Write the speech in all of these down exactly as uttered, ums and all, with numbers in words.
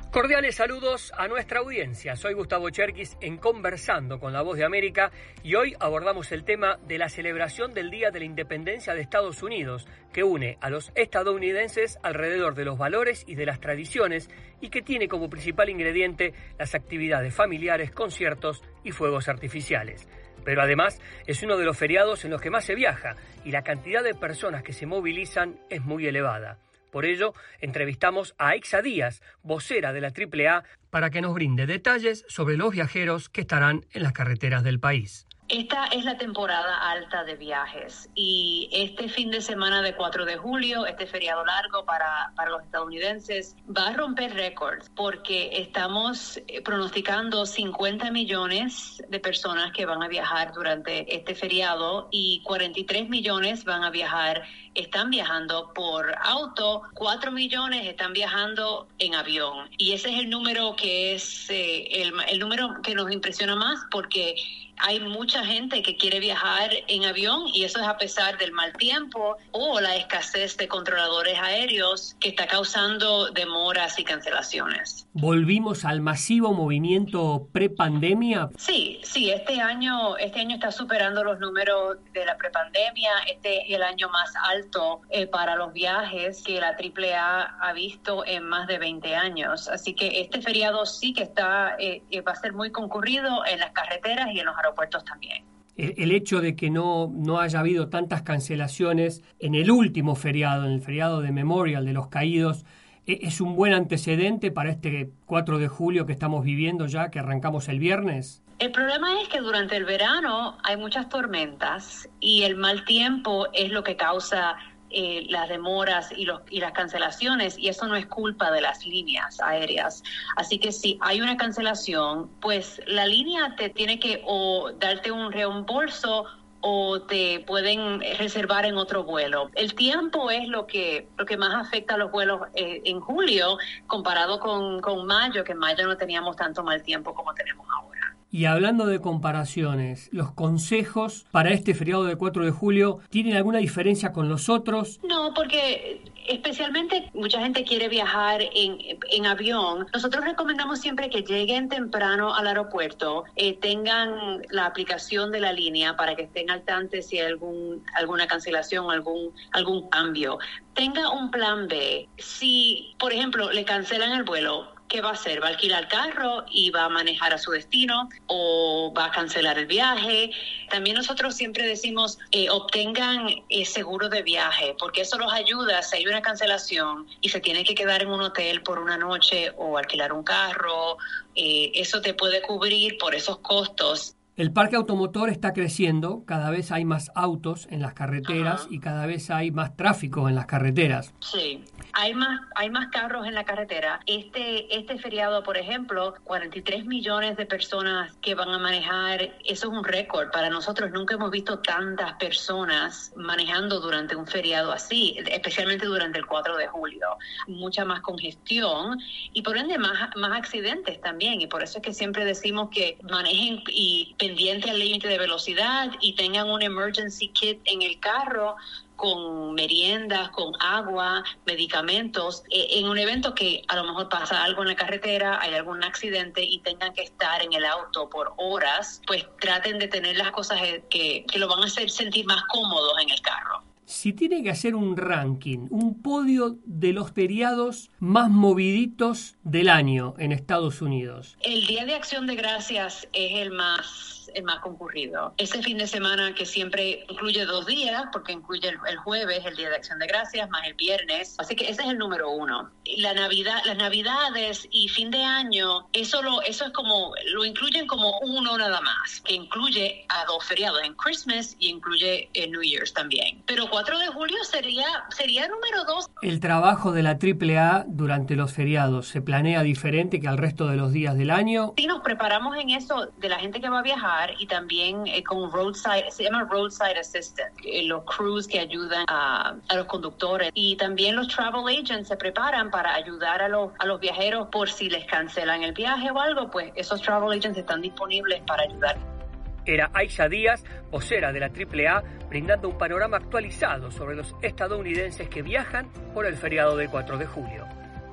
Cordiales saludos a nuestra audiencia. Soy Gustavo Cherkis en Conversando con la Voz de América y hoy abordamos el tema de la celebración del Día de la Independencia de Estados Unidos, que une a los estadounidenses alrededor de los valores y de las tradiciones y que tiene como principal ingrediente las actividades familiares, conciertos y fuegos artificiales. Pero además es uno de los feriados en los que más se viaja y la cantidad de personas que se movilizan es muy elevada. Por ello, entrevistamos a Aixa Díaz, vocera de la triple A, para que nos brinde detalles sobre los viajeros que estarán en las carreteras del país. Esta es la temporada alta de viajes y este fin de semana de cuatro de julio, este feriado largo para, para los estadounidenses, va a romper récords porque estamos pronosticando cincuenta millones de personas que van a viajar durante este feriado y cuarenta y tres millones van a viajar, están viajando por auto, cuatro millones están viajando en avión. Y ese es el número que es eh, el, el número que nos impresiona más porque hay mucha gente que quiere viajar en avión y eso es a pesar del mal tiempo o la escasez de controladores aéreos que está causando demoras y cancelaciones. ¿Volvimos al masivo movimiento prepandemia? Sí, sí, este año, este año está superando los números de la prepandemia. Este es el año más alto eh, para los viajes que la triple A ha visto en más de veinte años. Así que este feriado sí que está eh, va a ser muy concurrido en las carreteras y en los aeropuertos. puertos también. El, el hecho de que no, no haya habido tantas cancelaciones en el último feriado, en el feriado de Memorial de los Caídos, ¿es un buen antecedente para este cuatro de julio que estamos viviendo ya, que arrancamos el viernes? El problema es que durante el verano hay muchas tormentas y el mal tiempo es lo que causa Eh, las demoras y, los, y las cancelaciones, y eso no es culpa de las líneas aéreas. Así que si hay una cancelación, pues la línea te tiene que o darte un reembolso o te pueden reservar en otro vuelo. El tiempo es lo que lo que más afecta a los vuelos eh, en julio comparado con, con mayo, que en mayo no teníamos tanto mal tiempo como tenemos ahora. Y hablando de comparaciones, ¿los consejos para este feriado de cuatro de julio tienen alguna diferencia con los otros? No, porque especialmente mucha gente quiere viajar en, en avión. Nosotros recomendamos siempre que lleguen temprano al aeropuerto, eh, tengan la aplicación de la línea para que estén al tanto si hay algún, alguna cancelación, algún, algún cambio. Tenga un plan B. Si, por ejemplo, le cancelan el vuelo, ¿qué va a hacer? ¿Va a alquilar carro y va a manejar a su destino o va a cancelar el viaje? También nosotros siempre decimos eh, obtengan eh, seguro de viaje porque eso los ayuda si hay una cancelación y se tiene que quedar en un hotel por una noche o alquilar un carro. Eh, eso te puede cubrir por esos costos. El parque automotor está creciendo, cada vez hay más autos en las carreteras. Ajá. Y cada vez hay más tráfico en las carreteras. Sí, hay más, hay más carros en la carretera. Este, este feriado, por ejemplo, cuarenta y tres millones de personas que van a manejar, eso es un récord. Para nosotros nunca hemos visto tantas personas manejando durante un feriado así, especialmente durante el cuatro de julio. Mucha más congestión y por ende más, más accidentes también. Y por eso es que siempre decimos que manejen y pendiente al límite de velocidad y tengan un emergency kit en el carro con meriendas, con agua, medicamentos, eh, en un evento que a lo mejor pasa algo en la carretera, hay algún accidente y tengan que estar en el auto por horas, pues traten de tener las cosas que, que lo van a hacer sentir más cómodos en el carro. Si tiene que hacer un ranking, un podio de los feriados más moviditos del año en Estados Unidos. El Día de Acción de Gracias es el más el más concurrido. Ese fin de semana que siempre incluye dos días, porque incluye el, el jueves, el Día de Acción de Gracias, más el viernes. Así que ese es el número uno. La Navidad, las Navidades y fin de año, eso lo, eso es como, lo incluyen como uno nada más, que incluye a dos feriados, en Christmas y incluye en New Year's también. Pero cuatro de julio sería, sería número dos. El trabajo de la triple A durante los feriados, ¿se planea diferente que al resto de los días del año? Sí, nos preparamos en eso de la gente que va a viajar y también eh, con roadside, se llama roadside assistant, eh, los crews que ayudan a, a los conductores y también los travel agents se preparan para ayudar a los, a los viajeros por si les cancelan el viaje o algo, pues esos travel agents están disponibles para ayudar. Era Aixa Díaz, vocera de la triple A, brindando un panorama actualizado sobre los estadounidenses que viajan por el feriado del cuatro de julio.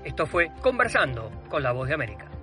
Esto fue Conversando con la Voz de América.